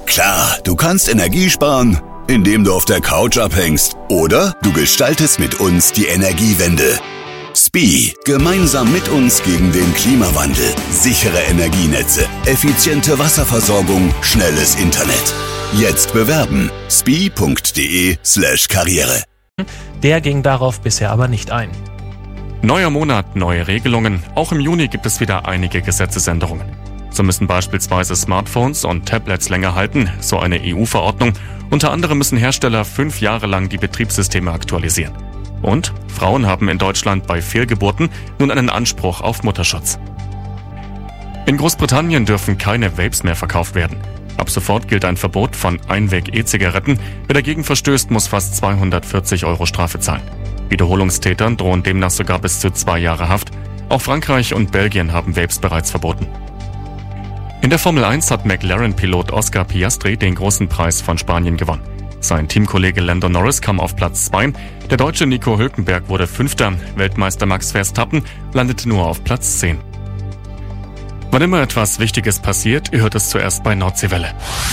Klar, du kannst Energie sparen, indem du auf der Couch abhängst. Oder du gestaltest mit uns die Energiewende. SPIE. Gemeinsam mit uns gegen den Klimawandel. Sichere Energienetze, effiziente Wasserversorgung, schnelles Internet. Jetzt bewerben. spie.de/Karriere. Der ging darauf bisher aber nicht ein. Neuer Monat, neue Regelungen. Auch im Juni gibt es wieder einige Gesetzesänderungen. So müssen beispielsweise Smartphones und Tablets länger halten, so eine EU-Verordnung. Unter anderem müssen Hersteller 5 Jahre lang die Betriebssysteme aktualisieren. Und Frauen haben in Deutschland bei Fehlgeburten nun einen Anspruch auf Mutterschutz. In Großbritannien dürfen keine Vapes mehr verkauft werden. Ab sofort gilt ein Verbot von Einweg-E-Zigaretten. Wer dagegen verstößt, muss fast 240 € Strafe zahlen. Wiederholungstätern drohen demnach sogar bis zu 2 Jahre Haft. Auch Frankreich und Belgien haben Vapes bereits verboten. In der Formel 1 hat McLaren-Pilot Oscar Piastri den großen Preis von Spanien gewonnen. Sein Teamkollege Lando Norris kam auf Platz 2. Der Deutsche Nico Hülkenberg wurde 5. Weltmeister Max Verstappen landete nur auf Platz 10. Wann immer etwas Wichtiges passiert, ihr hört es zuerst bei Nordseewelle.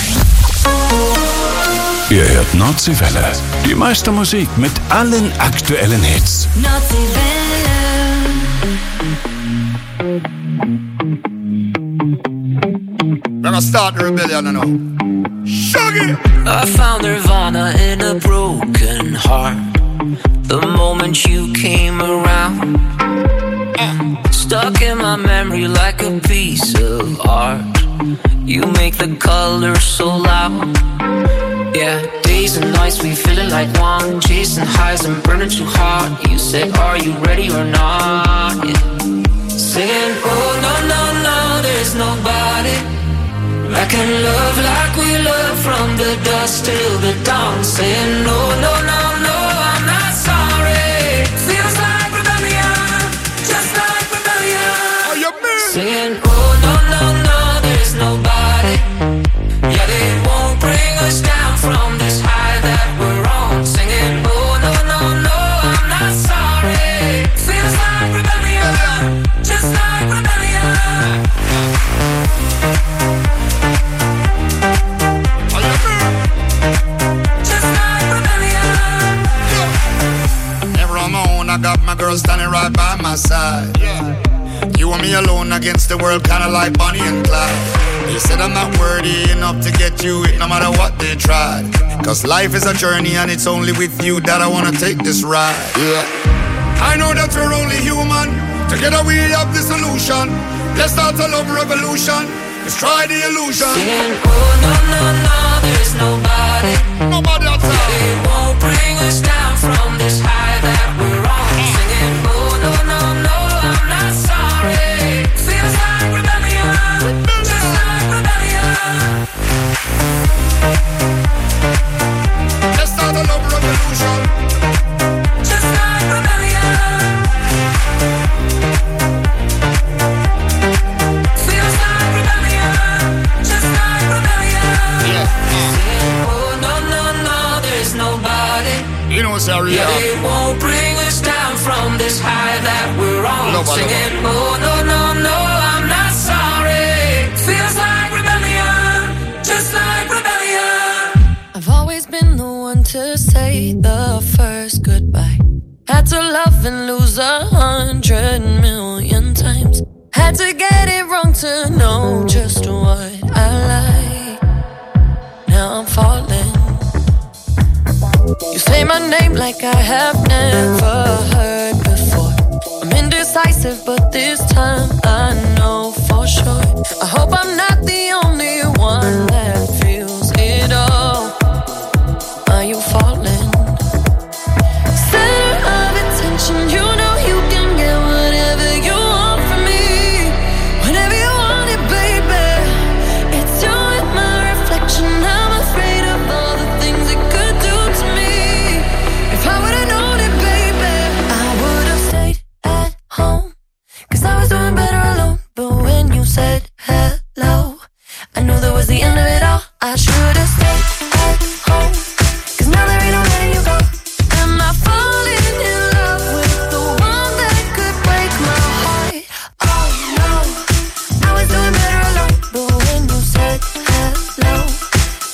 Ihr hört Nordseewelle. Die meiste Musik mit allen aktuellen Hits. Nordseewelle. We're gonna start the rebellion now. Shuggy! I found nirvana in a broken heart. The moment you came around, stuck in my memory like a piece of art. You make the colors so loud. Yeah, days and nights we feeling like one, chasing highs and burning too hard. You said, are you ready or not? Yeah. Singing, oh no, no, no, there's nobody I can love like we love from the dusk till the dawn. Saying no, no, no, no, I'm not sorry. Feels like rebellion, just like rebellion. Are you me? Saying oh no, no, no, there's nobody. Yeah, they won't bring us down from this high that we're on. Singing oh no, no, no, I'm not sorry. Feels like rebellion, just like rebellion. I got my girl standing right by my side. Yeah. You and me alone against the world, kinda like Bonnie and Clyde. You said I'm not worthy enough to get you it, no matter what they tried. Cause life is a journey and it's only with you that I wanna take this ride. Yeah. I know that we're only human. Together we have the solution. Let's start a love revolution. Let's try the illusion. Singing, oh no, no, no, there's nobody. Nobody outside. They won't bring us down from this high that we're on. Singing, oh no, no, no, I'm not sorry. Feels like rebellion, just like rebellion. Let's start a love revolution. Just like rebellion. Feels like rebellion, just like rebellion. Yeah. Singing, oh no, no, no, there's nobody. You know what's our Yeah, they won't bring us down from this high that we're on. Nobody. Singing, oh no, no, no, I'm not sorry. Feels like rebellion, just like rebellion. I've always been the one to say the first goodbye. Had to love and lose 100 million times. Had to get it wrong to know just what I like. Now I'm falling. You say my name like I have never heard before. I'm indecisive, but this time I know for sure. I hope I'm not the only one that feels it all. Are you falling? Center of attention, you know you can get whatever you want from me. Whenever you want it, baby. It's you and my reflection. I'm afraid of all the things it could do to me. If I would've known it, baby, I would've stayed at home. Cause I was doing better alone. But when you said hello, I knew that was the end of it all. I should've stayed at home. Cause now there ain't no letting you go. Am I falling in love with the one that could break my heart? Oh no, I was doing better alone. But when you said hello,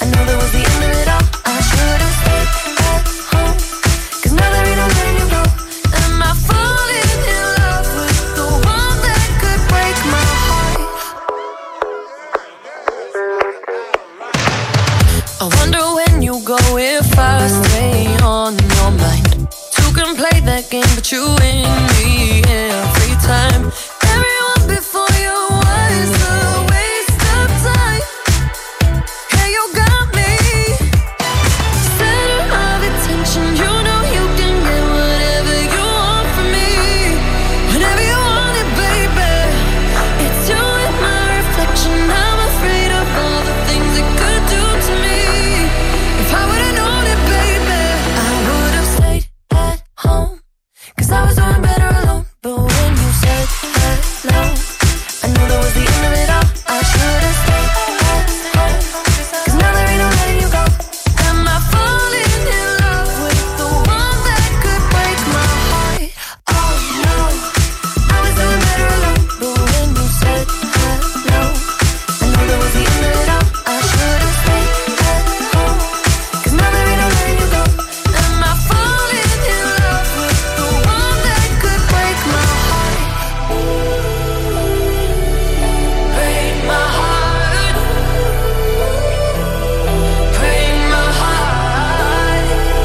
I wonder when you go if I stay on your mind. Two can play that game, but you win me every time. Everyone before you was a waste of time. Hey, you got me center of attention. You know you can get whatever you want from me, whenever you want it, baby. It's you and my reflection. I'm afraid of all the things it could do to me. If I would've known it, baby, I would've stayed at home, 'cause I was doing better alone. But when you said hello, I knew that was the end of it all. I should've stayed at home, 'cause now there ain't no letting you go. Am I falling in love with the one that could break my heart? Oh no, I was doing better alone. But when you said hello, I knew that was the end of it all. I should've stayed at home, 'cause now there ain't no letting you go. Am I falling in love with the one that could break my heart? Break my heart. Break my heart.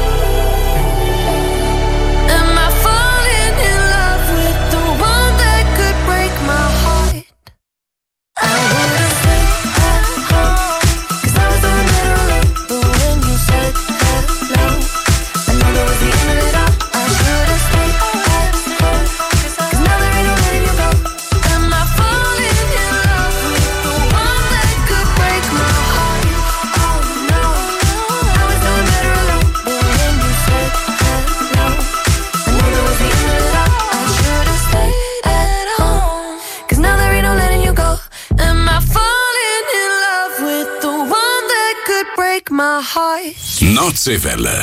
Am I falling in love with the one that could break my heart? I would've stayed at home, 'cause I was doing better alone. But when you said hello, I knew that was the end of it all. I should've stayed at home, 'cause now there ain't no letting you go. Am I falling in love with the one that could break my heart? Oh no, I was doing better alone. But when you said hello, I knew that was the end of it all. I should've stayed at home, 'cause now there ain't no letting you go. Am I falling in love with the one that could break my heart? Notsevelle.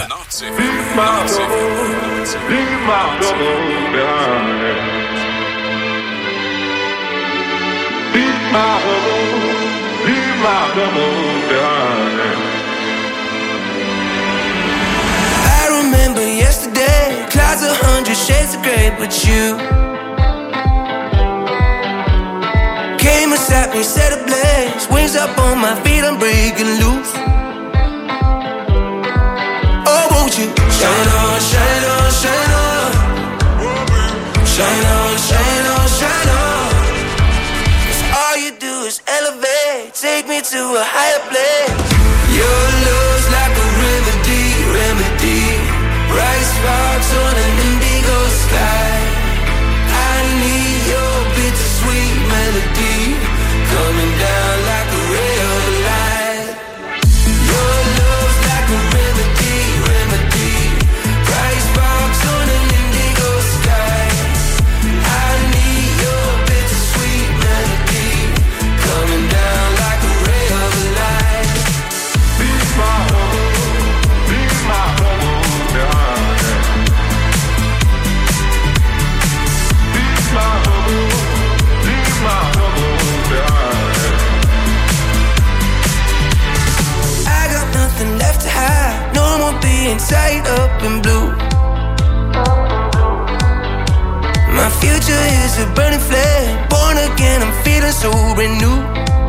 I remember yesterday, clouds 100 shades of grey, but you came and sat me, set ablaze, wings up on my feet, I'm breaking loose. Oh, won't you shine on, shine on, shine on, shine on, shine on, shine on. 'Cause all you do is elevate, take me to a higher place. Your love's like a remedy, remedy. Bright sparks on an indigo sky. I need your bittersweet melody coming down like a ray of light. Your love's like a remedy, remedy. Bright sparks on an indigo sky. I need your bittersweet melody coming down like a ray of light. Be my home, be my home, yeah. Be my home, be my home, yeah. I got nothing left to hide, no more being tied up in blue. My future is a burning flame, born again, I'm feeling so renewed.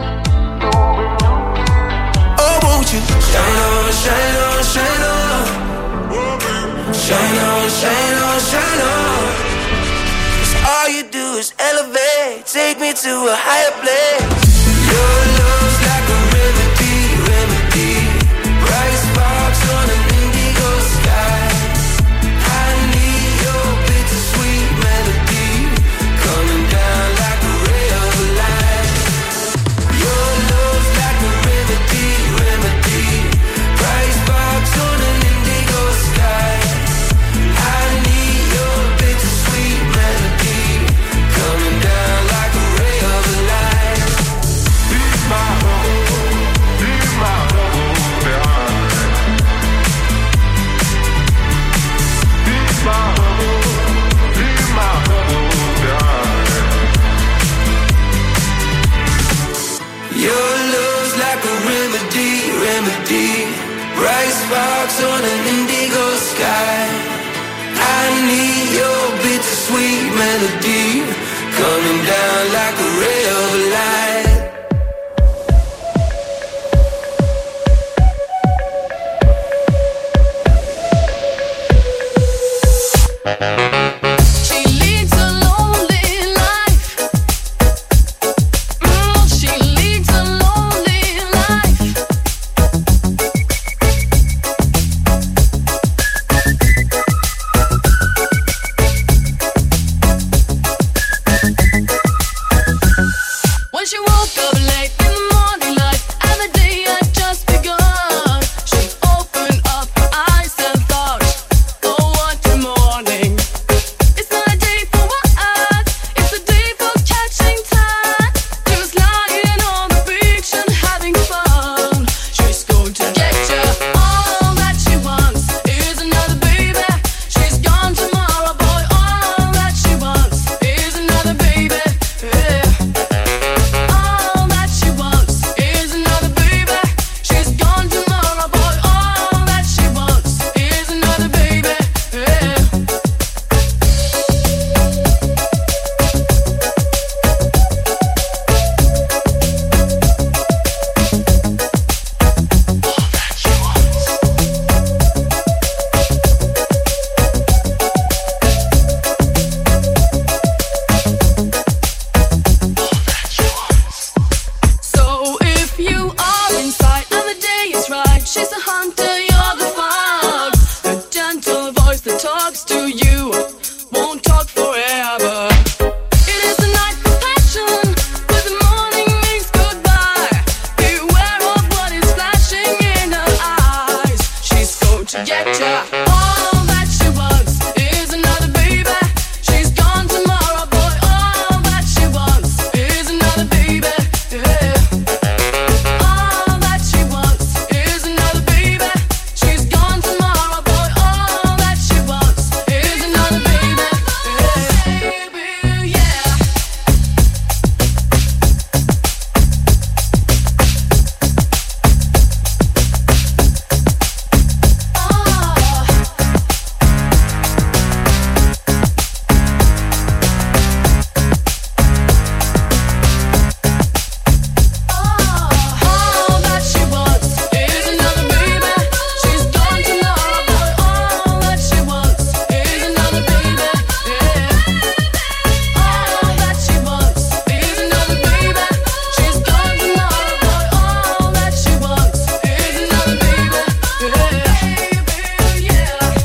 Oh, won't you shine on, shine on, shine on, shine on, shine on, shine on. 'Cause all you do is elevate, take me to a higher place. Your love's like a remedy, remedy. Bright sparks on an indigo sky. I need your bittersweet melody coming down like a ray of light. Your love's like a remedy, remedy. Bright sparks on an indigo sky. I need your bittersweet melody coming down like a ray of light. Be my home, be my home, yeah. Be my home, be my home, yeah. Your love's like a remedy, remedy. Bright sparks on an indigo sky. I need your bittersweet melody coming down like a ray of light. she's the hunter, you're the fox. A gentle voice that talks to you won't talk forever. It is the night for passion, but the morning means goodbye. Beware of what is flashing in her eyes. She's going to get ya. All that she wants is another baby. She's gone tomorrow, boy. All that she wants is another baby. Yeah. All that she wants is another baby. She's gone tomorrow, boy. All that she wants is another baby. Yeah. Baby, yeah. All that she wants is another baby. She's gone tomorrow, boy. All that she wants is another baby. Yeah. All that she wants is another baby. She's gone tomorrow, boy. All that she wants is another baby. Yeah.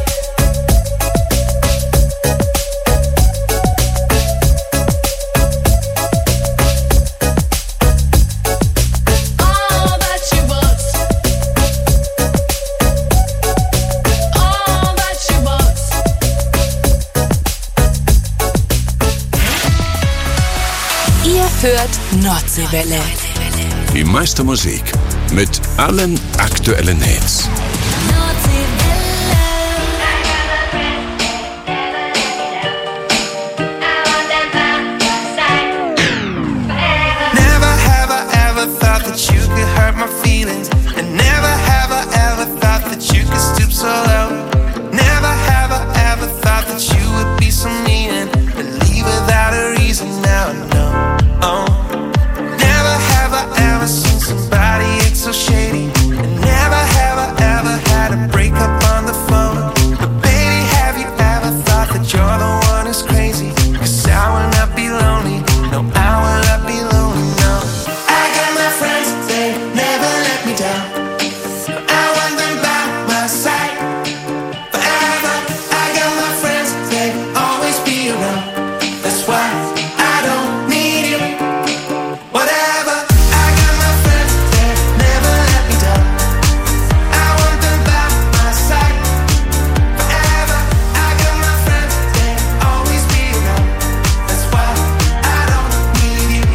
All that she wants. All that she wants. Ihr hört Nordseewelle. Die meiste Musik mit allen aktuellen Hits. Never have I ever thought that you could hurt my feelings. And never have I ever thought that you could stoop so low. Never have I ever thought that you would be so mean and leave without a reason. Now I know. Oh. Never have I ever seen somebody act so shady. And never have I ever had a breakup on the phone. But baby, have you ever thought that you're the one who's crazy? 'Cause I will not be lonely. No, I will not be lonely, no. I got my friends, they never let me down. I want them by my side forever. I got my friends, they always be around. That's why I don't need you. Whatever. I got my friends, they never let me down. I want them by my side forever. I got my friends, they always be around. That's why I don't need you.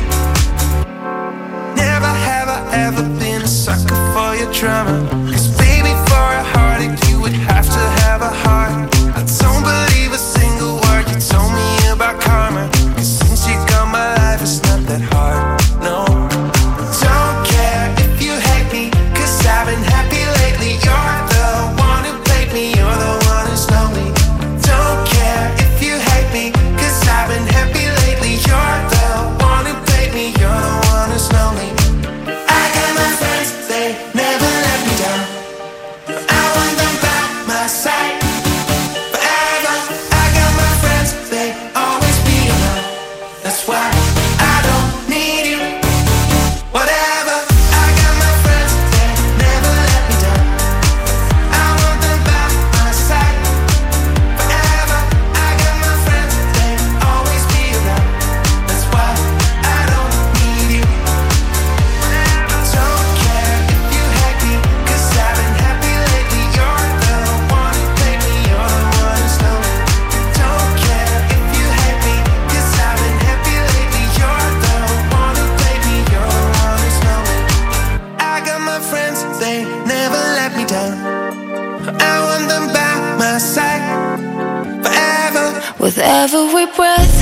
Never have I ever been a sucker for your drama. 'Cause baby, for a heartache you would have to have a heart. I don't believe a single word you told me about karma. 'Cause since you got my life it's not that hard, no. Don't care if you hate me, 'cause I've been happy lately. You're the one who played me, you're the one who's lonely. Don't care if you hate me, 'cause I've been happy lately. You're the one who played me, you're the one who's lonely. I got my friends, they never let me down. I want them by my side forever. I got my friends, they always be around. That's why I don't need you. Whatever. I got my friends, they never let me down. I want them by my side forever. I got my friends, they always be around. That's why I don't need you. Don't care if you hate me, 'cause I've been happy lately. You're the one who played me, you're the one who's lonely. Don't care if you hate me, 'cause I've been happy lately. You're the one who played me, you're the one who's lonely. I got my friends, they never let me down. I want them by my side forever. With every breath,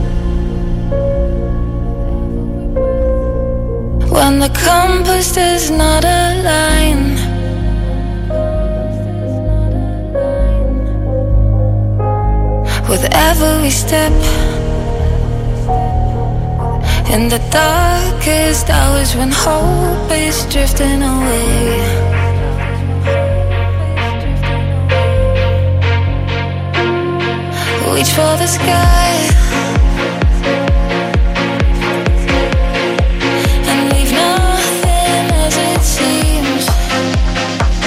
when the compass does not align, with every step, in the darkest hours when hope is drifting away. Reach for the sky and leave nothing as it seems.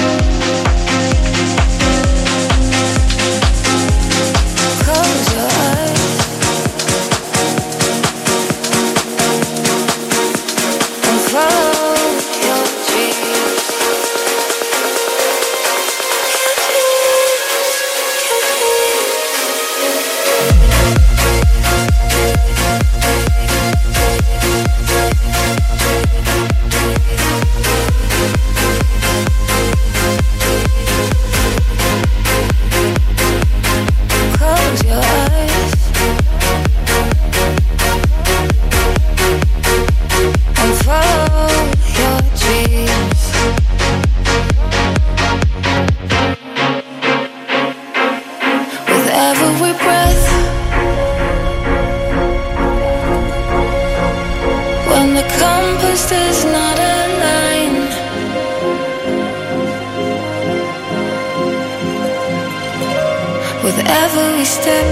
with every step.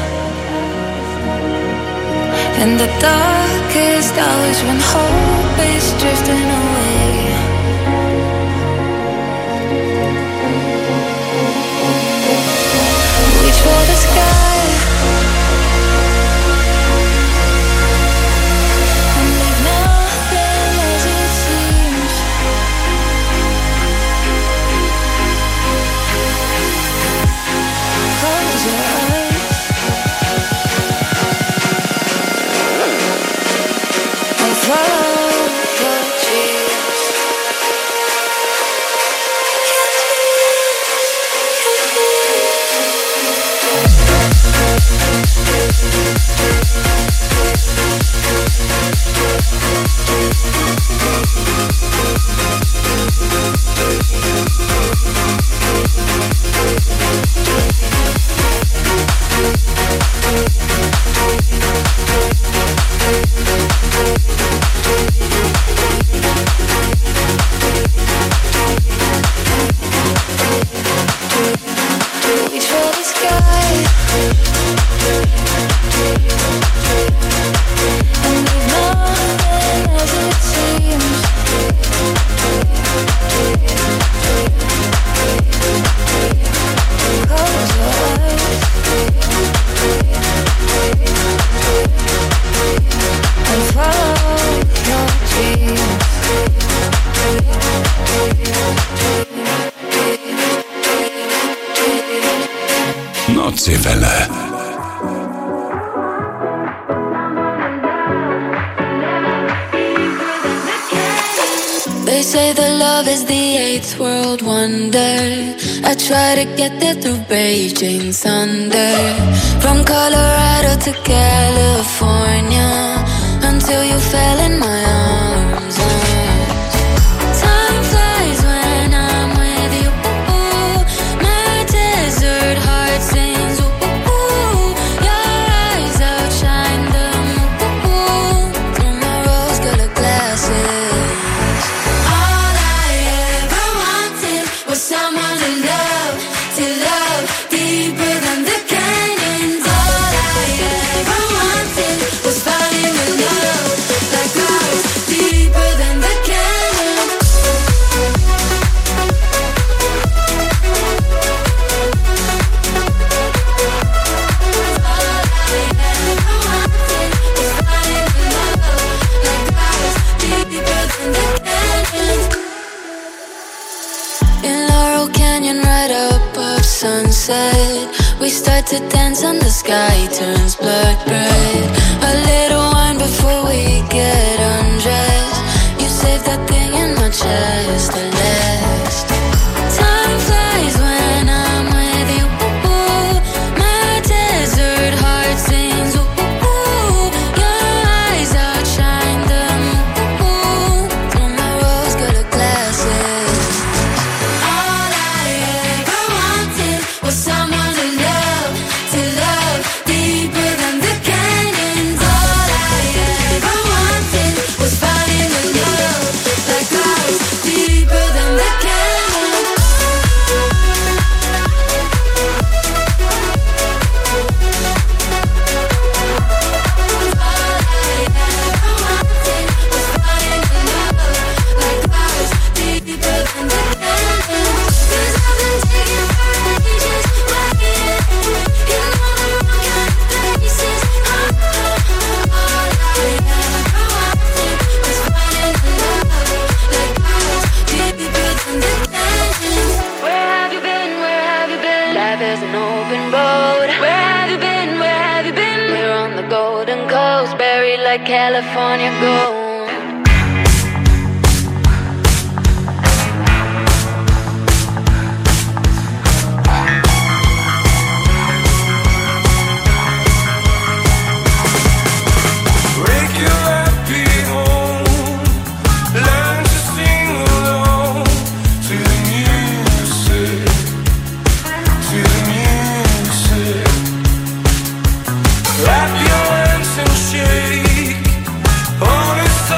In the darkest hours when hope is drifting away, reach for the sky and leave nothing as it seems. Close your eyes and follow your dreams. Reach for the sky and leave nothing as it seems. Close your eyes and follow your dreams. Nordseewelle. They say that love is the eighth world wonder. I try to get there through Beijing thunder. From Colorado to California, until you fell in my arms. Time flies when I'm with you. My desert heart sings. Your eyes outshine the moon through my rose-colored glasses. All I ever wanted was someone to love deeper than the canyons. All I ever wanted was falling in love like ours, deeper than the canyons. All I ever wanted was falling in love like ours, deeper than the canyons. In Laurel Canyon, right above sunset, we start to dance and the sky turns blood red. A little wine before we get undressed. You save that thing in my chest, the last. Time flies when I'm with you. My desert heart sings. Your eyes outshine the moon through my rose-colored glasses. All I ever wanted was someone to love deeper than the canyons. All I ever wanted was falling in love like ours, deeper than the canyons. All I ever wanted was falling in love like ours, deeper than the canyons. 'Cause I've been taking ages waiting in all the wrong kind of places. All I ever wanted was falling in love like ours, deeper than the canyons. Where have you been? Where have you been? Life is an open road. Where have you been? Where have you been? We're on the Golden Coast, buried like California gold. Break your happy home. Learn to sing along to the music, to the music. Clap your hands and shake. All this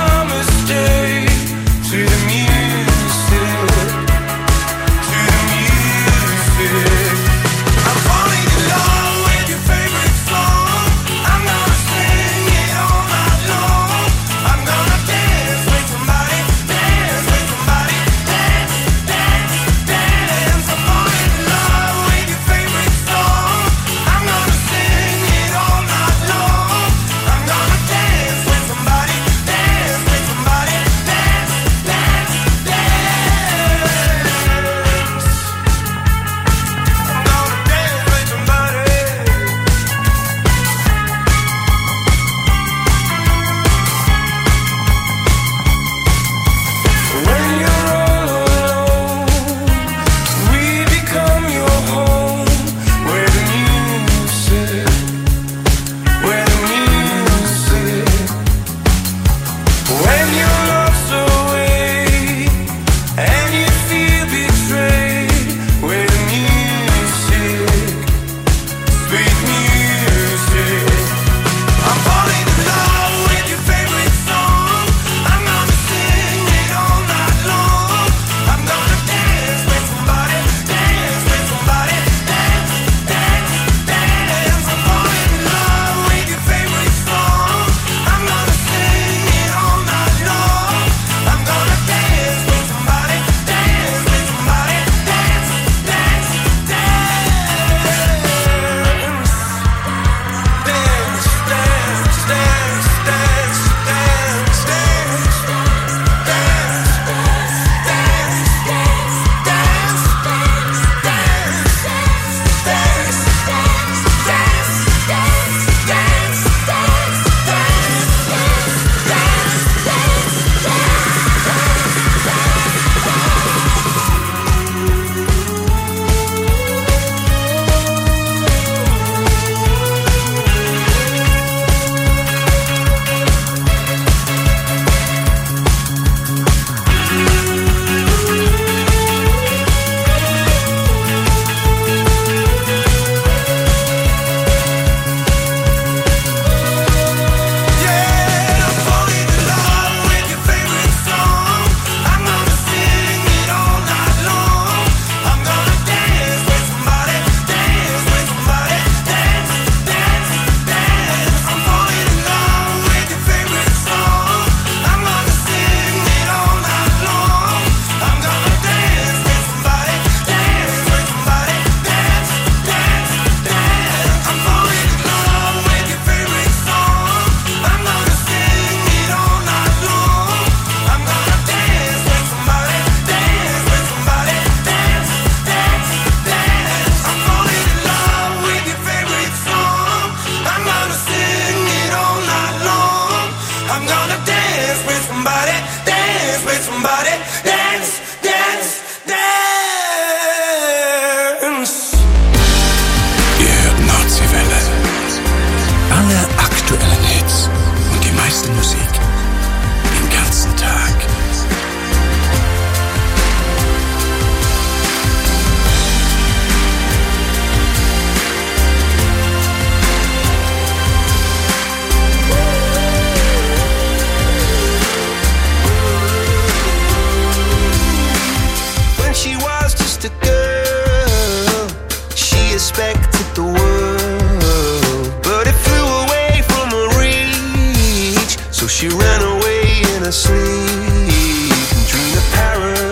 she was just a girl, she expected the world, but it flew away from her reach. So she ran away in her sleep and dreamed of paradise.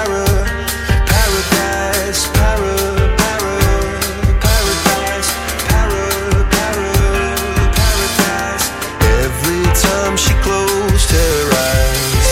She closed her eyes.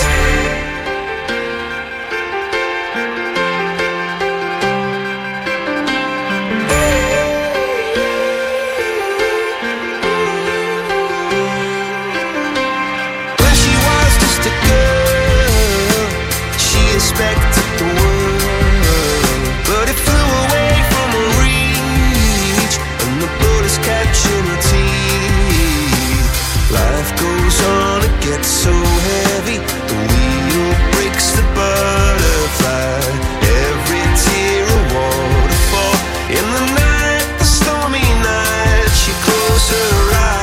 When she was just a girl, she expected the world, but it flew away from her reach, and the bullets catching her teeth. Life goes on, it gets so heavy. The wheel breaks the butterfly. Every tear a waterfall. In the night, the stormy night, she closed her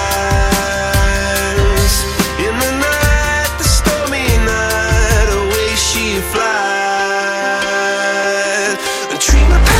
eyes. In the night, the stormy night, away she flies. A dream of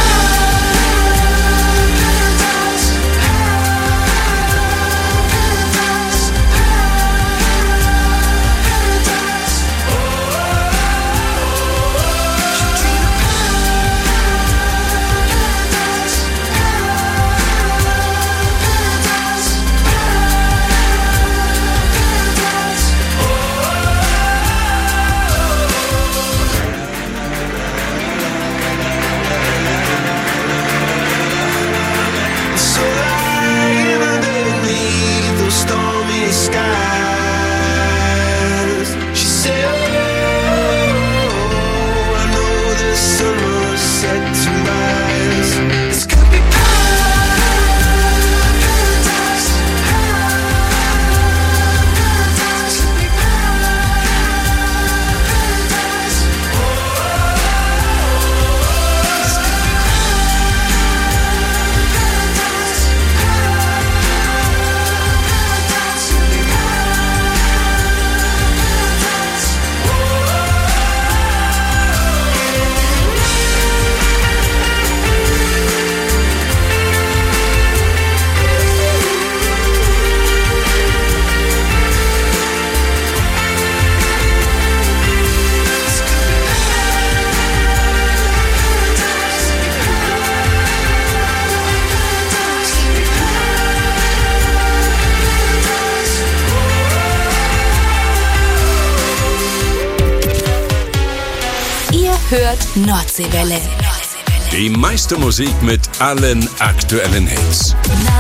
Hört Nordseewelle. Die meiste Musik mit allen aktuellen Hits.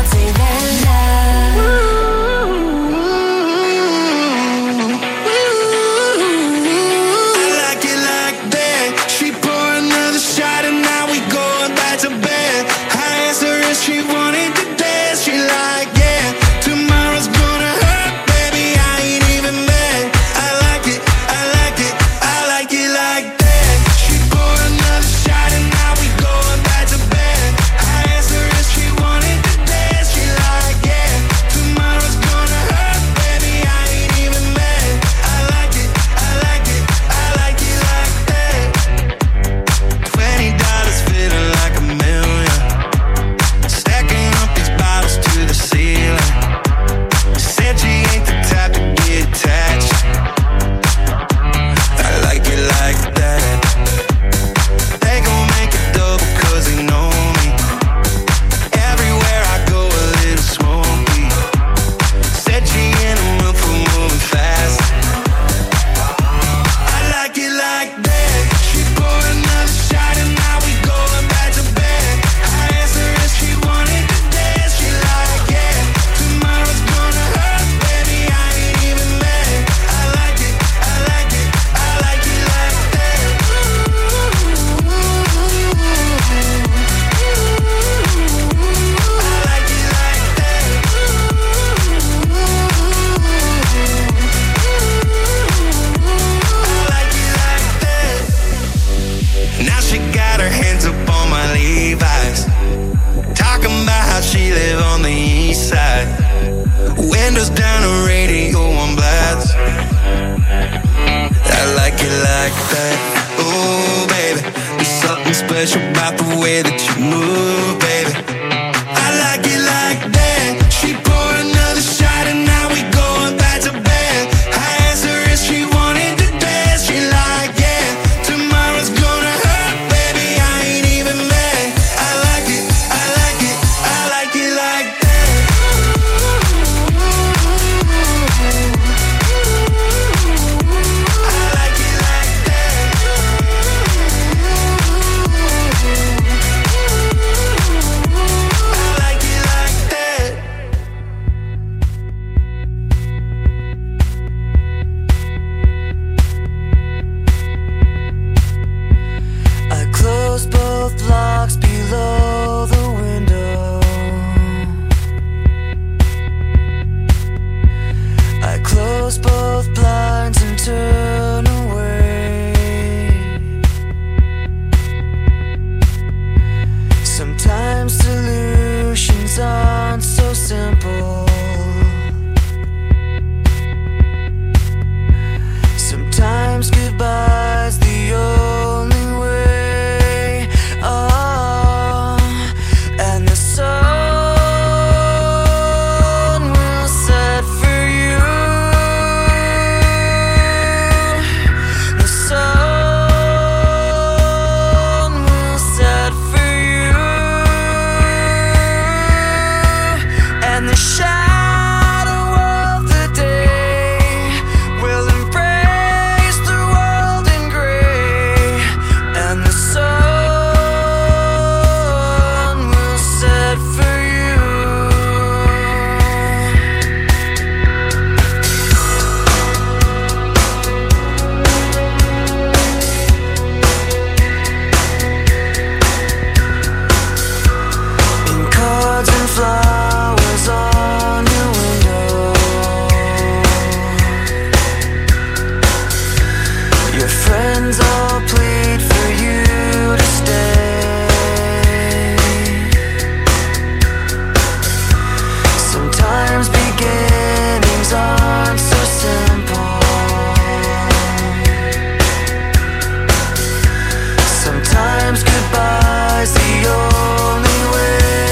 windows down, the radio on blast. I like it like that. Ooh, baby, we so special about the way that you move, baby. I like it like that. She pour another shot and now we going back to bed. I asked her if she wanted to dance. She like, yeah, tomorrow's gonna hurt, baby, I ain't even mad. I like it, I like it, I like it like that. Blocks below the window, I close both blinds and turn away. Sometimes solutions aren't so simple. Sometimes goodbye's the only way. And the sun will set for you. The sun will set for you. And the shadow of the day will embrace the world in gray. And the sun flowers on your window. Your friends all plead for you to stay. Sometimes beginnings aren't so simple. Sometimes goodbye's the only way.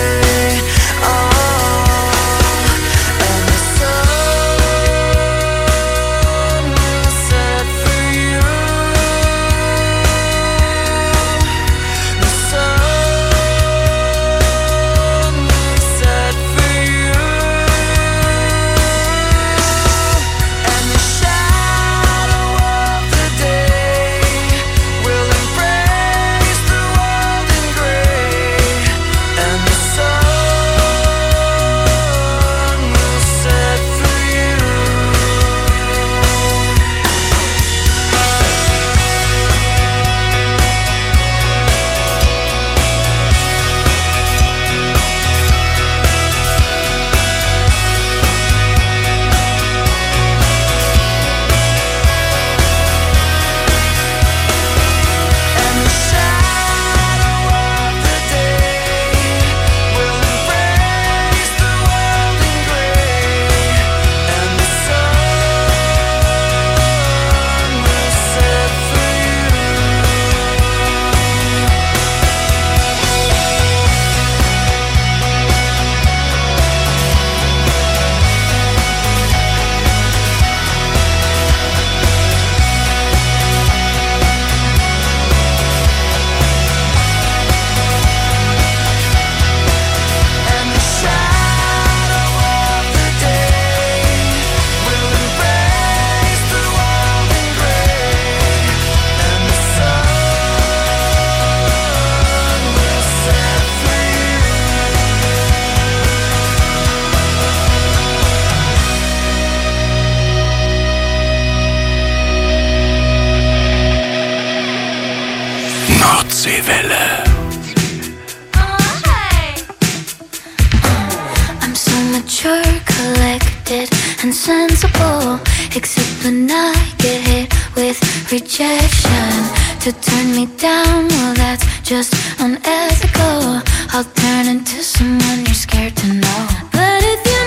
And sensible, except when I get hit with rejection. To turn me down, well that's just unethical. I'll turn into someone you're scared to know. But if you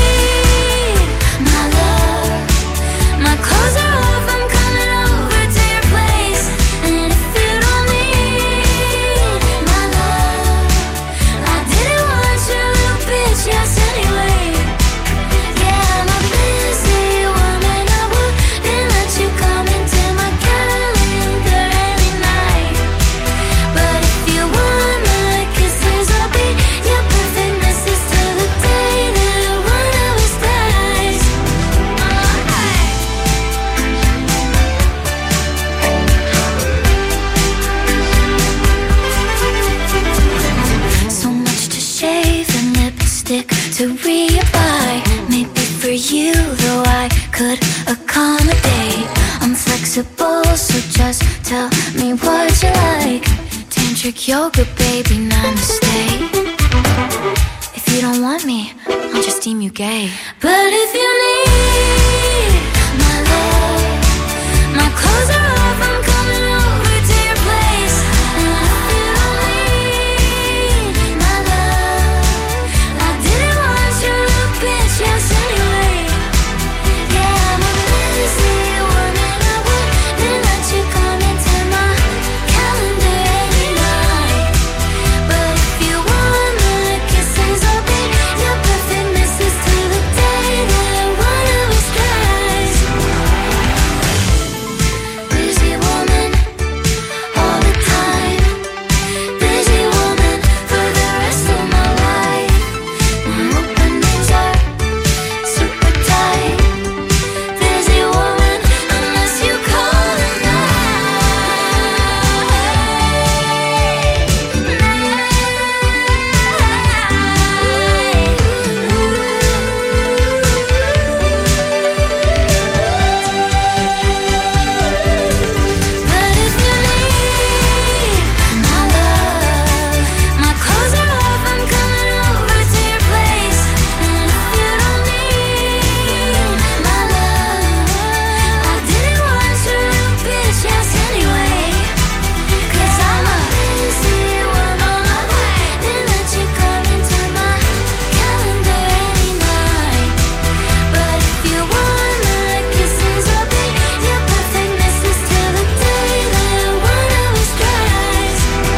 need my love, my clothes are off, I'm coming over to your place. And if you don't need to reapply. Maybe for you, though, I could accommodate. I'm flexible, so just tell me what you like. Tantric yoga, baby, namaste. If you don't want me, I'll just deem you gay. But if you need my love, my clothes are off, I'm coming over to your place. And if you don't need my love, I didn't want you to bitch, yes, anyway. Yeah, I'm a busy woman, I wouldn't let you come into my calendar any night. But if you want my kisses, I'll be your perfect missus till the day that one of us dies. Busy woman, all the time. Busy woman for the rest of my life. My openings are super tight. Busy woman, unless you call But if you need my love, my clothes are off, I'm coming over to your place. And if you don't need my love, I didn't want you to bitch, yes, anyway. 'Cause I'm a busy woman, I wouldn't let you come into my calendar any night. But if you want my kisses, I'll be your perfect missus till the day that one of us dies.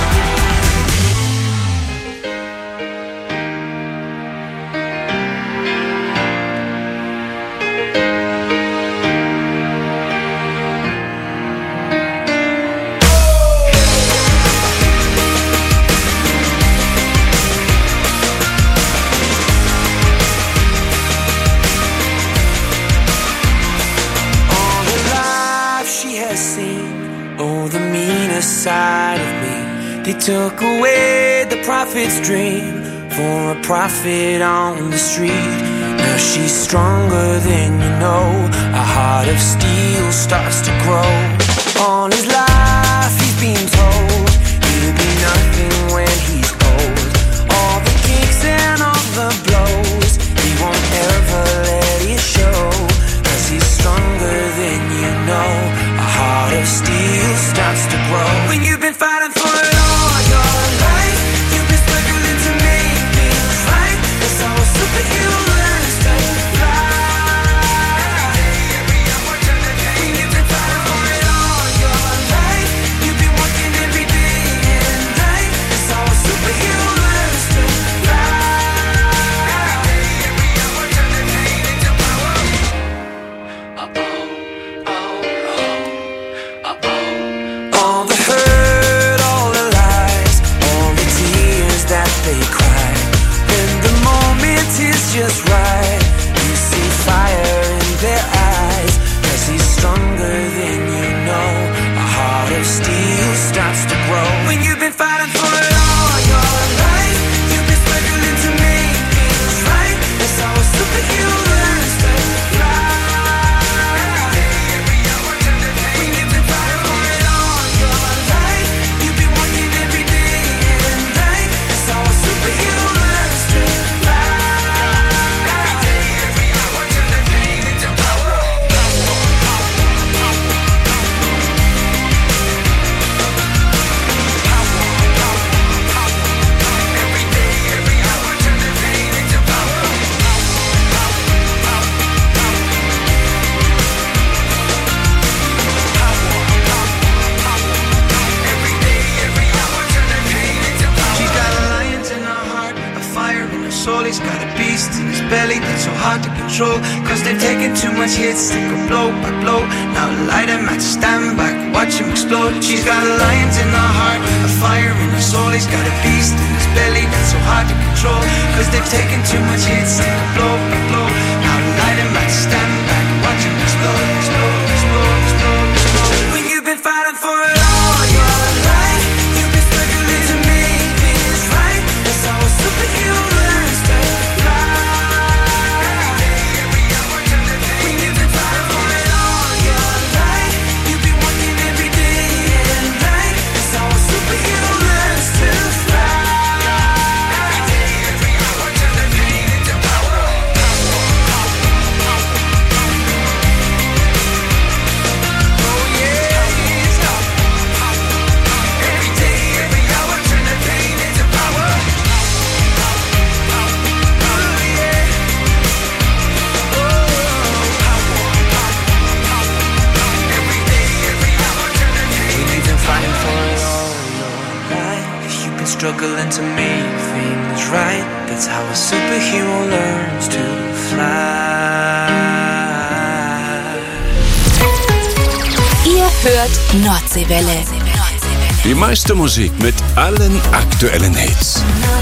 All the life she has seen, oh, the meaner side of me. They took away the prophet's dream for a prophet on the street. Now she's stronger than you know. A heart of steel starts to grow. All his life he's been told he'll be nothing when he's old. All the kicks and all the blows, he won't ever let it show. 'Cause he's stronger than you know. A heart of steel starts to grow. When you've been fighting for it all your life, you've been struggling to make things right. That's how a superhero learns to fly. When you've been fighting for it all your life, you've been working every day and night. That's how a superhero learns to all the hurt, all the lies, all the tears that they cry. When the moment is just right, you see fire in their eyes. 'Cause he's stronger than you know. A heart of steel starts to grow. When you've been fighting for it all your life, you've been struggling to make things right. That's how a superhero learns to fly. When you've been fighting for it all your life, you've been working every day and night. That's how a superhero learns to fly. Every hour turn the pain into power. Every day, every hour turn the pain into power. Every day, every hour turn the pain into power. She's got a lion in her heart, a fire in her soul. He's got a beast in his belly that's so hard to control. 'Cause they've taken too much hits, they go blow by blow. Now light him at stand back, watch him explode. She's got a lion in her heart, a fire in her soul. He's got a beast in his belly that's so hard to control. 'Cause they've taken too much hits, they go blow by blow. Now light him at stand back, watch him explode, explode, explode, explode, explode. When you've been fighting for it all your life, you've been struggling to make things right. That's how a superhero learns to fly. and struggling to make things right. That's how a superhero learns to fly. Ihr hört Nordseewelle. Die meiste Musik mit allen aktuellen Hits.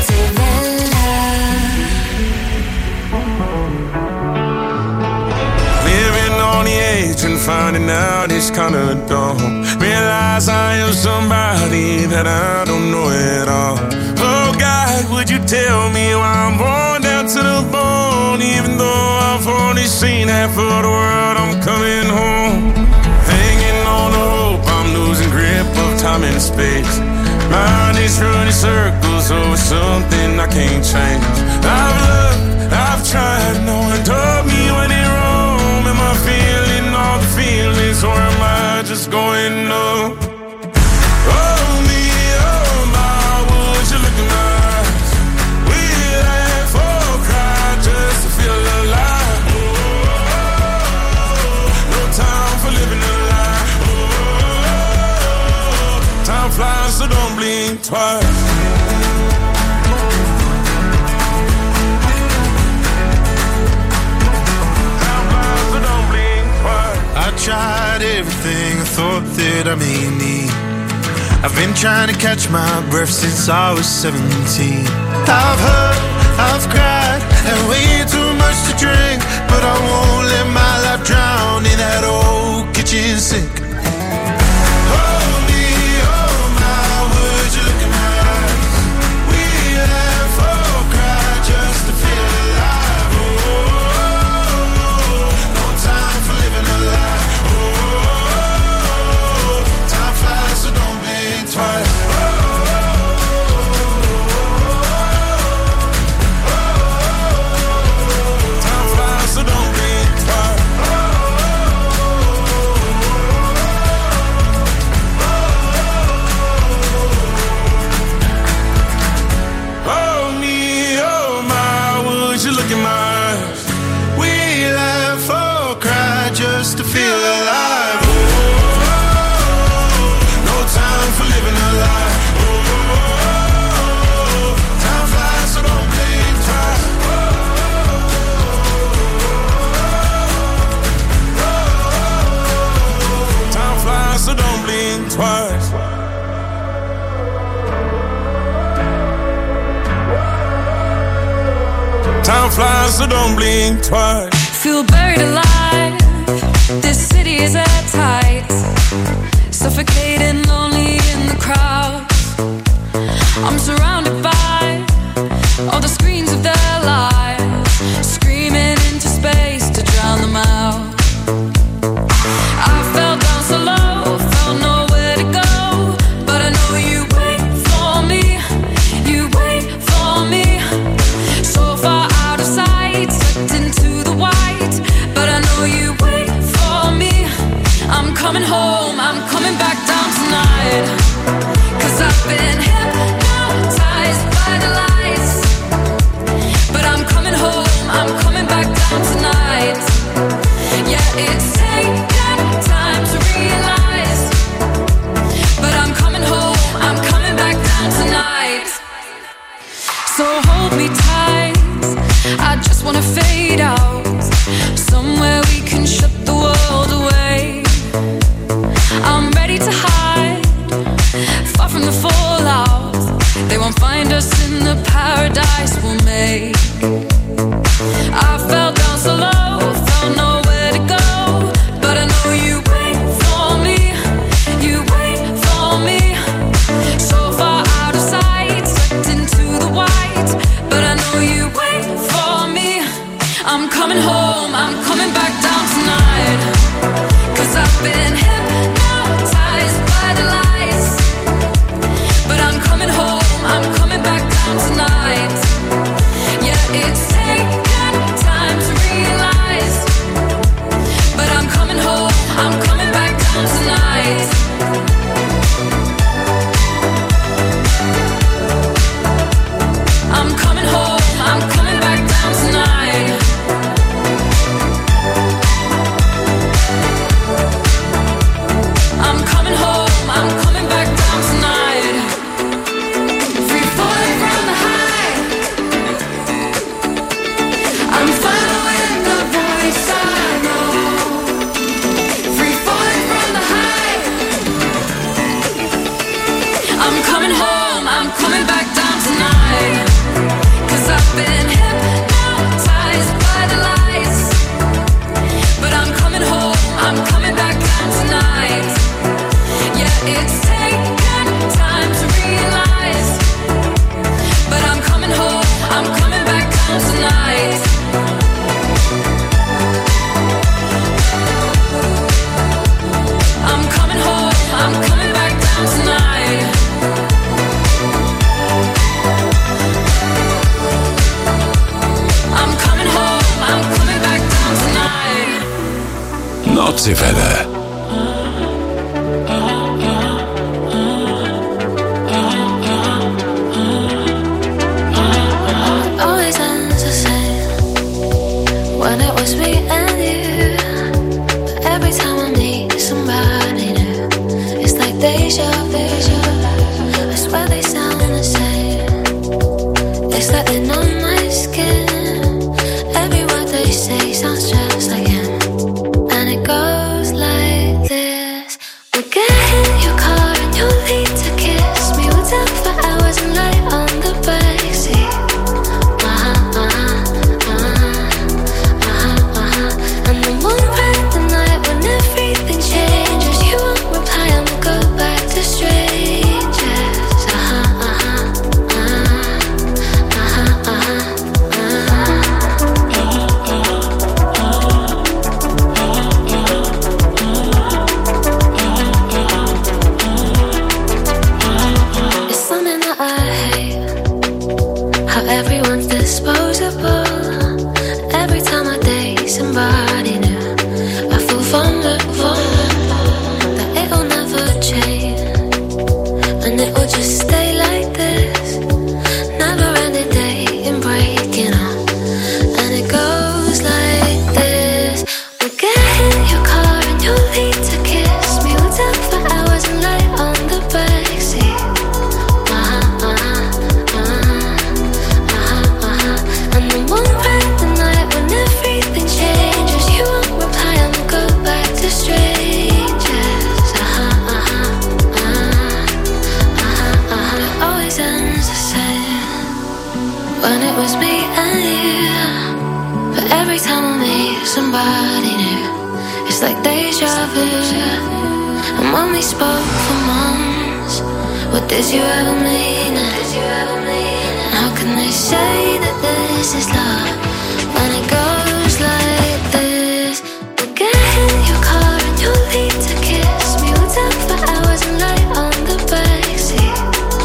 Living on the edge and finding out it's kinda dumb. Realize I am somebody that I don't know at all. Oh God, would you tell me why I'm born down to the bone? Even though I've only seen half of the world, I'm coming home. Hanging on the hope, I'm losing grip of time and space. Mind is running circles over something I can't change. I've looked, I've tried, no one told me when it wrong. Am I feeling all the feelings, or am I just going numb? Oh me, oh my, would you look in my eyes? We laugh or cry just to feel alive. No time for living a lie. Time flies, so don't blink twice. I tried everything I thought that I may need. I've been trying to catch my breath since I was 17. I've hurt, I've cried, and way too much to drink, but I won't let my life drown in that old kitchen sink. Oh me, oh my, would you look in my eyes? We laugh or cry just to feel alive. Oh, no time for living a lie. Twice. Time flies, so don't blink twice. Oh me, oh my, would you look in my eyes? We laugh or cry just to feel alive. Time for living a lie. Time flies, so don't blink twice. Time flies, so don't blink twice. Time flies, so don't blink twice. Feel buried alive. This city is at tight. Suffocating, lonely in the crowd. I'm surrounded by all the screens of their lives, screaming into space to drown them out. I fell down so low, felt nowhere to go, but I know you wait for me, you wait for me. So far out of sight, sucked into the white, but I know you wait for me. I'm coming home, I'm coming back down tonight. 'Cause I've been hypnotized by the lights, but I'm coming home, I'm coming back down tonight. Yeah, it's taken time to realize, but I'm coming home, I'm coming back down tonight. So hold me tight, I just wanna fade out, somewhere we can shut the world away. I'm ready to hide, far from the fallout. They won't find us in the paradise we'll make. I fell down so low, found nowhere to go, but I know you wait for me, you wait for me. So far out of sight, sucked into the white, but I know Nordseewelle. Always ends the same when it was me and you. But every time I meet somebody new, it's like deja vu. I swear they sound the same. It's like they know my skin. Every word they say sounds just like him. And it goes like this. We'll get in your car and you'll need to kiss me. We'll talk for hours and lie on the backseat. And then one random night when everything changes, you won't reply and we'll go back to strangers. It's something that I hate, how everyone's disposable. Every time I date somebody new, I feel vulnerable, that it'll never change, and it will just stay like this. Never ending dating, breaking up, and it goes like this. We'll get in your car and you'll need to kiss me. We'll talk for hours and lie on the backseat. And then one random night when everything changes, you won't reply and we'll go back to strangers. It always ends the same when it was me and you. But every time I meet somebody new, it's like deja vu. And when we spoke for months, what did you ever mean it? And how can they say that this is love when it goes like this? We'll get in your car and you'll need to kiss me. We'll talk for hours and lie on the backseat.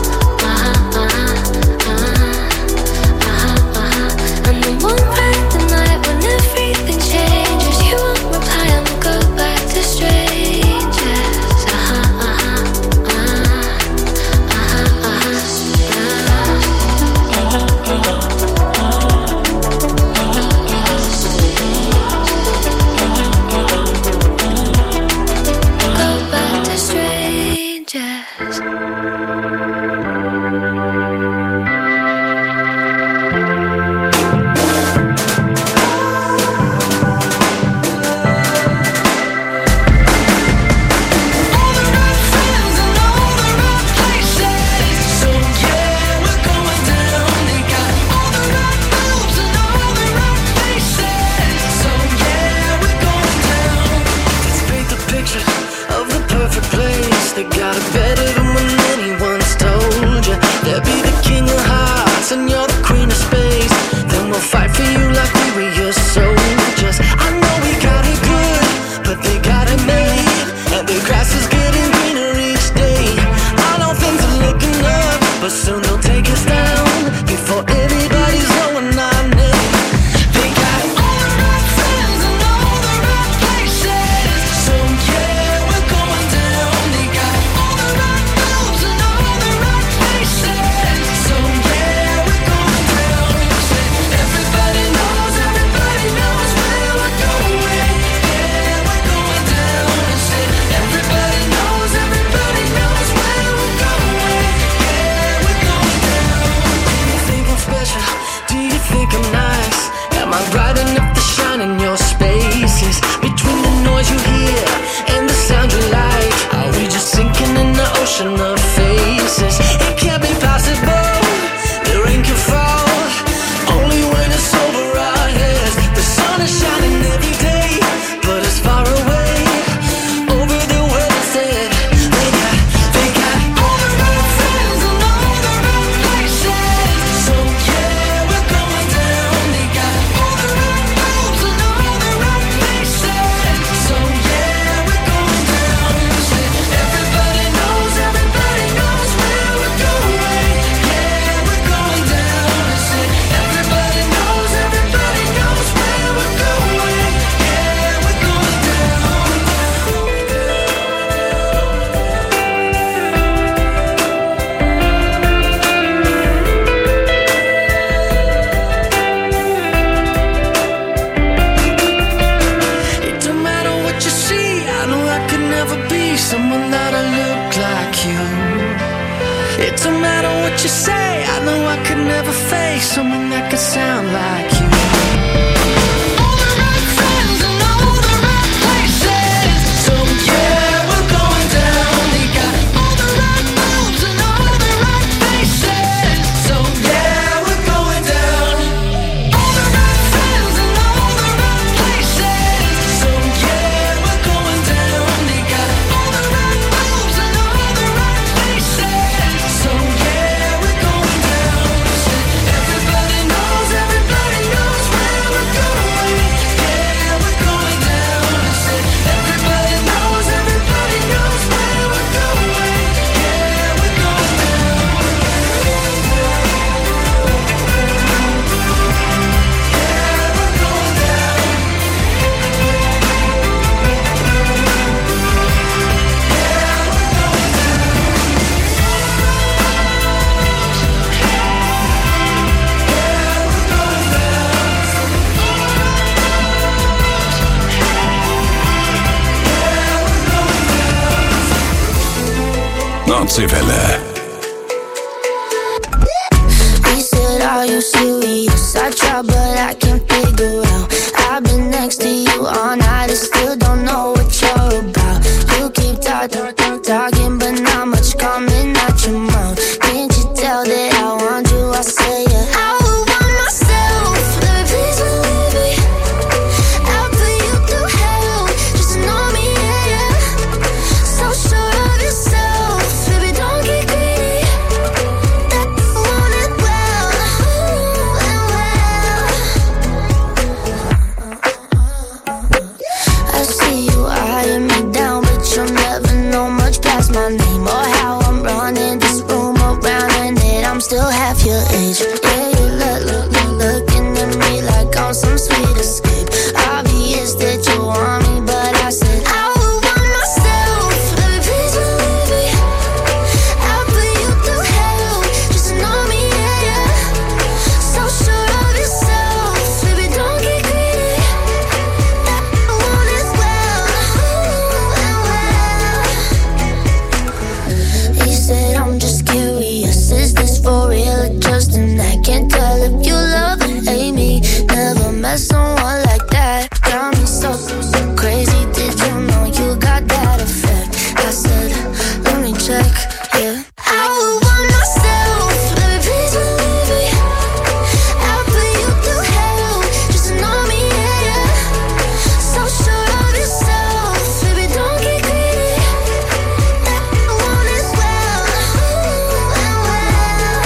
And then one random night when everything changes, you won't reply and we'll go back to strangers. Nordseewelle. He said, are you serious? I try, but I can't figure out. I've been next to you all night and still don't know what you're about. You keep talking, but not much coming out your mouth. Can't you tell that I want you? I say yeah. I would want myself, baby, please believe me. I'll put you through hell, just to know me, yeah, yeah. So sure of yourself, baby, don't get greedy. That you want it well, and well. I see you eyeing me down, but you'll never know much past my name or how I'm running this room around, and that I'm still half your age. Yeah, you looking at me like I'm some sweet escape. Obvious that you want me, but I said I would want myself, baby, please believe me. I'll put you through hell, just to know me, yeah, yeah. So sure of yourself, baby, don't get greedy. That you want it well, and well. He said, I'm just curious, is this for real or just an act? Can't tell if you love or hate me. Never met someone like that. Got me so crazy, did you know you got that effect? I said, let me check, yeah. I would want myself, baby, please believe me. I'll put you through hell, just to know me, yeah, yeah. So sure of yourself, baby, don't get greedy. That you want it well, and well.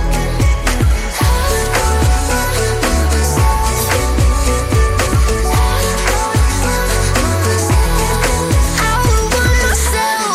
I would want myself.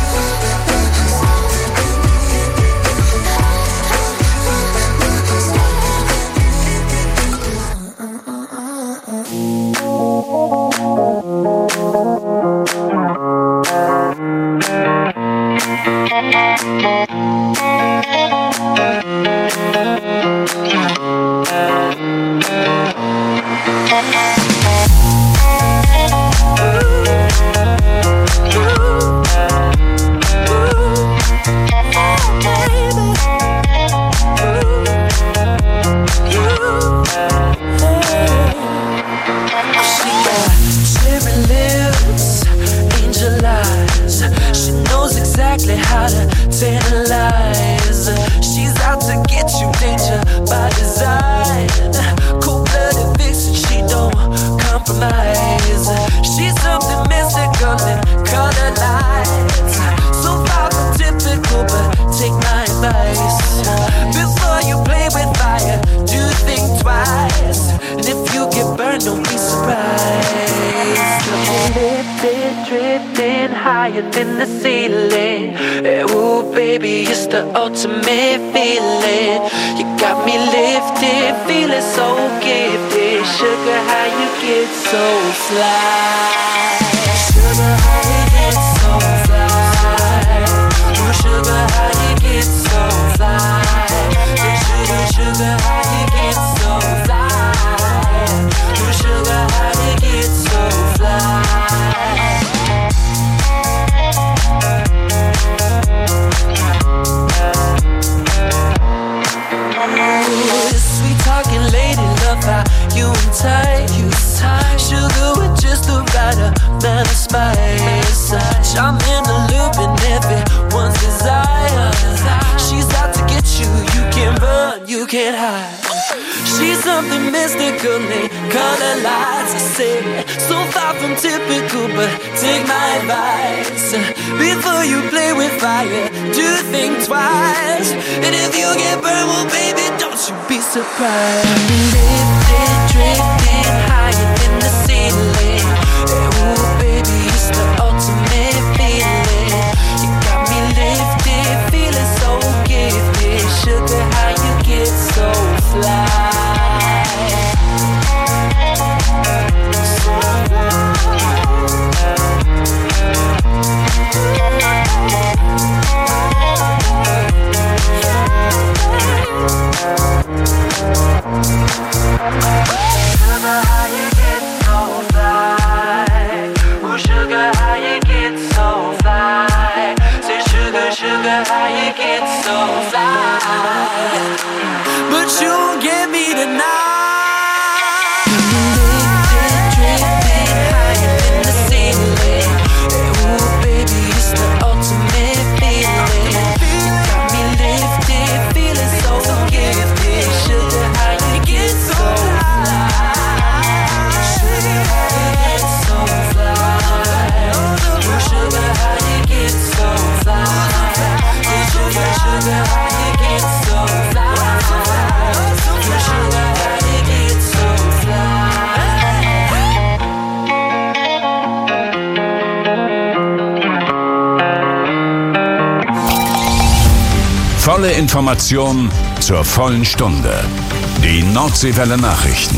She got cherry lips, angel eyes. She knows exactly how to tantalize. She's out to get you, danger by design. Cold-blooded vixen, she don't compromise. She's something mystical in color lights. So far from typical, but take my advice. Before you play with fire, do think twice. And if you get burned, don't be surprised. Lifted, drifting higher than the ceiling. Ooh, baby, it's the ultimate feeling. You got me lifted, feeling so gifted. Sugar, how you get so fly? Sugar, how you get so fly? Ooh, sugar, how you get so fly? Sugar, how you get so fly? Ooh, sugar, how you get so fly? Sweet talking lady, love how you entice. Sugar with just the right amount of spice. Charming, alluring, everyone's desire. She's out to get you, you can't run, you can't hide. She's something mystical, they color lights. I say, so far from typical, but take my advice. Before you play with fire, do think twice. And if you get burned, well, baby, don't you be surprised. Lifted, drifting higher than the ceiling. Ooh, baby, it's the ultimate feeling. You got me lifted, feeling so gifted. Sugar, how you get so fly? but you won't get me tonight. Volle Information zur vollen Stunde. Die Nordseewelle Nachrichten.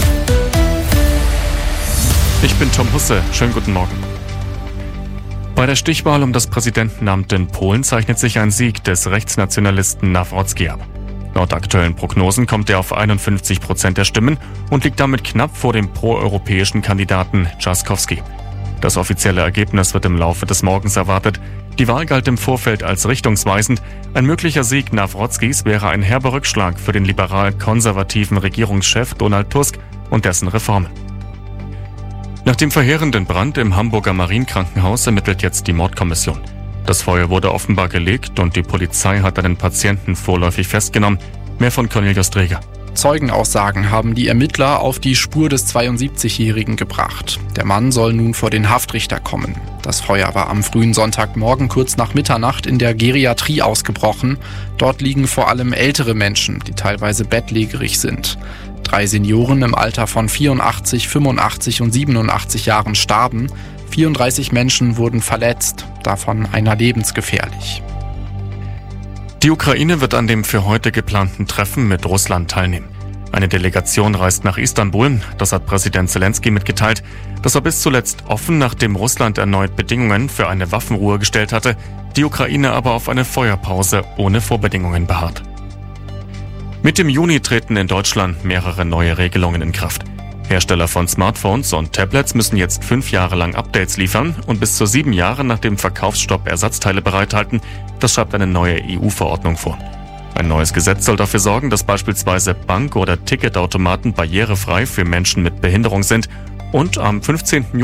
Ich bin Tom Husse. Schönen guten Morgen. Bei der Stichwahl um das Präsidentenamt in Polen zeichnet sich ein Sieg des Rechtsnationalisten Nawrocki ab. Laut aktuellen Prognosen kommt er auf 51% der Stimmen und liegt damit knapp vor dem proeuropäischen Kandidaten Trzaskowski. Das offizielle Ergebnis wird im Laufe des Morgens erwartet. Die Wahl galt im Vorfeld als richtungsweisend. Ein möglicher Sieg Nawrockis wäre ein herber Rückschlag für den liberal-konservativen Regierungschef Donald Tusk und dessen Reformen. Nach dem verheerenden Brand im Hamburger Marienkrankenhaus ermittelt jetzt die Mordkommission. Das Feuer wurde offenbar gelegt und die Polizei hat einen Patienten vorläufig festgenommen. Mehr von Cornelius Dreger. Zeugenaussagen haben die Ermittler auf die Spur des 72-Jährigen gebracht. Der Mann soll nun vor den Haftrichter kommen. Das Feuer war am frühen Sonntagmorgen kurz nach Mitternacht in der Geriatrie ausgebrochen. Dort liegen vor allem ältere Menschen, die teilweise bettlägerig sind. 3 Senioren im Alter von 84, 85 und 87 Jahren starben. 34 Menschen wurden verletzt, davon einer lebensgefährlich. Die Ukraine wird an dem für heute geplanten Treffen mit Russland teilnehmen. Eine Delegation reist nach Istanbul, das hat Präsident Zelensky mitgeteilt. Das war bis zuletzt offen, nachdem Russland erneut Bedingungen für eine Waffenruhe gestellt hatte, die Ukraine aber auf eine Feuerpause ohne Vorbedingungen beharrt. Mit dem Juni treten in Deutschland mehrere neue Regelungen in Kraft. Hersteller von Smartphones und Tablets müssen jetzt 5 Jahre lang Updates liefern und bis zu 7 Jahre nach dem Verkaufsstopp Ersatzteile bereithalten. Das schreibt eine neue EU-Verordnung vor. Ein neues Gesetz soll dafür sorgen, dass beispielsweise Bank- oder Ticketautomaten barrierefrei für Menschen mit Behinderung sind und am 15.